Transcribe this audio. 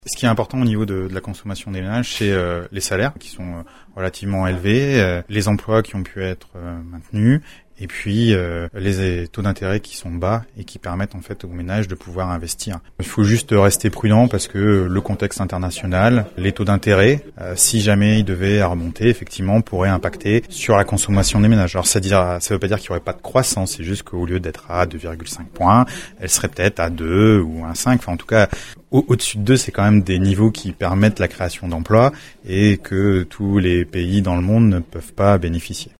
Ce qui est important au niveau de la consommation des ménages, c'est les salaires qui sont relativement élevés, les emplois qui ont pu être maintenus, et puis les taux d'intérêt qui sont bas et qui permettent en fait aux ménages de pouvoir investir. Il faut juste rester prudent parce que le contexte international, les taux d'intérêt, si jamais ils devaient remonter, effectivement, pourraient impacter sur la consommation des ménages. Alors ça veut pas dire qu'il n'y aurait pas de croissance, c'est juste qu'au lieu d'être à 2,5 points, elle serait peut-être à 2 ou à 5. Enfin, en tout cas, au-dessus de 2, c'est quand même des niveaux qui permettent la création d'emplois et que tous les pays dans le monde ne peuvent pas bénéficier.